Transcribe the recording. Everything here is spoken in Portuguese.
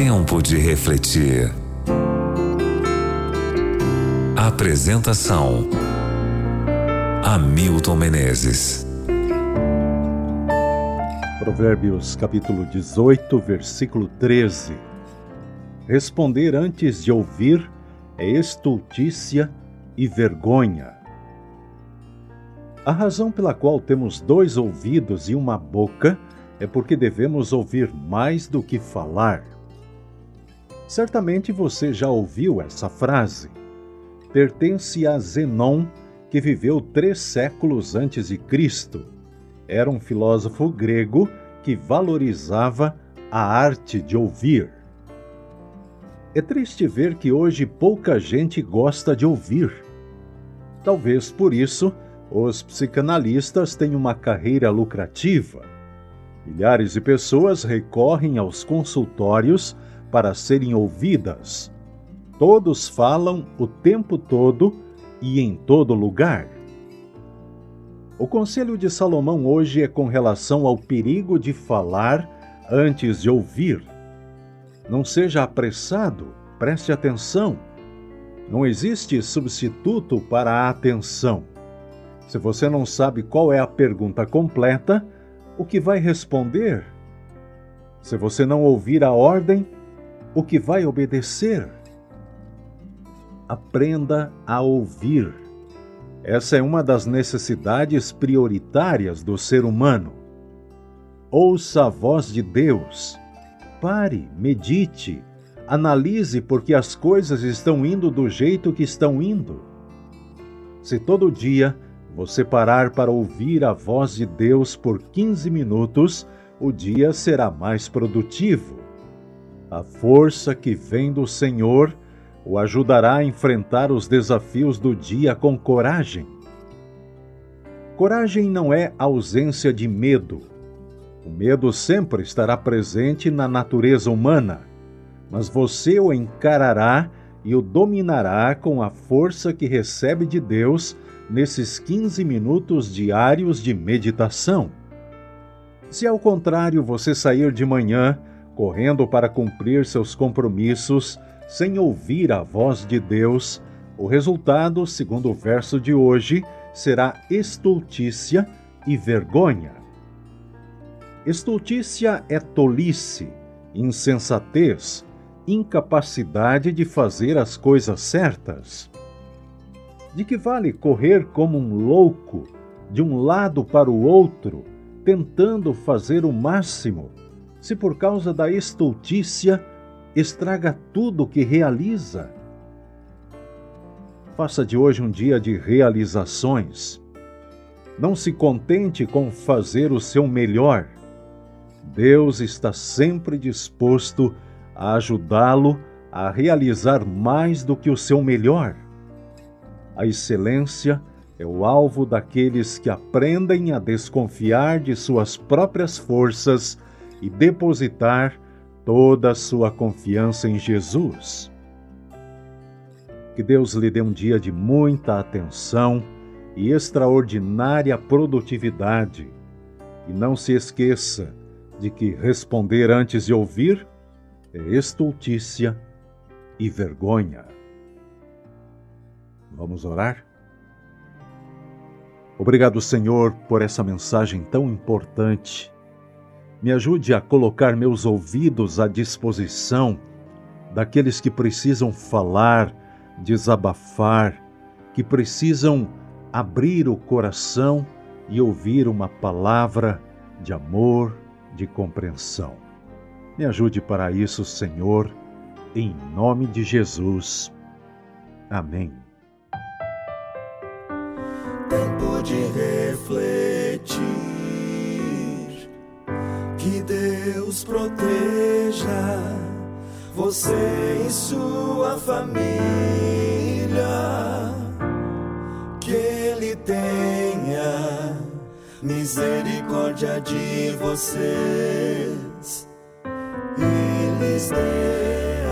Tempo de refletir. Apresentação: Hamilton Menezes. Provérbios capítulo 18, versículo 13. Responder antes de ouvir é estultícia e vergonha. A razão pela qual temos 2 ouvidos e uma boca é porque devemos ouvir mais do que falar. Certamente você já ouviu essa frase. Pertence a Zenon, que viveu 3 séculos antes de Cristo. Era um filósofo grego que valorizava a arte de ouvir. É triste ver que hoje pouca gente gosta de ouvir. Talvez por isso, os psicanalistas têm uma carreira lucrativa. Milhares de pessoas recorrem aos consultórios para serem ouvidas. Todos falam o tempo todo e em todo lugar. O conselho de Salomão hoje é com relação ao perigo de falar antes de ouvir. Não seja apressado, preste atenção. Não existe substituto para a atenção. Se você não sabe qual é a pergunta completa, o que vai responder? Se você não ouvir a ordem, o que vai obedecer? Aprenda a ouvir. Essa é uma das necessidades prioritárias do ser humano. Ouça a voz de Deus. Pare, medite, analise porque as coisas estão indo do jeito que estão indo. Se todo dia você parar para ouvir a voz de Deus por 15 minutos, o dia será mais produtivo. A força que vem do Senhor o ajudará a enfrentar os desafios do dia com coragem. Coragem não é ausência de medo. O medo sempre estará presente na natureza humana, mas você o encarará e o dominará com a força que recebe de Deus nesses 15 minutos diários de meditação. Se ao contrário você sair de manhã, correndo para cumprir seus compromissos, sem ouvir a voz de Deus, o resultado, segundo o verso de hoje, será estultícia e vergonha. Estultícia é tolice, insensatez, incapacidade de fazer as coisas certas. De que vale correr como um louco, de um lado para o outro, tentando fazer o máximo, se por causa da estultícia estraga tudo o que realiza? Faça de hoje um dia de realizações. Não se contente com fazer o seu melhor. Deus está sempre disposto a ajudá-lo a realizar mais do que o seu melhor. A excelência é o alvo daqueles que aprendem a desconfiar de suas próprias forças e depositar toda a sua confiança em Jesus. Que Deus lhe dê um dia de muita atenção e extraordinária produtividade. E não se esqueça de que responder antes de ouvir é estultícia e vergonha. Vamos orar? Obrigado, Senhor, por essa mensagem tão importante. Me ajude a colocar meus ouvidos à disposição daqueles que precisam falar, desabafar, que precisam abrir o coração e ouvir uma palavra de amor, de compreensão. Me ajude para isso, Senhor, em nome de Jesus. Amém. Tempo de refletir, que Deus proteja você e sua família, que Ele tenha misericórdia de vocês e lhes dê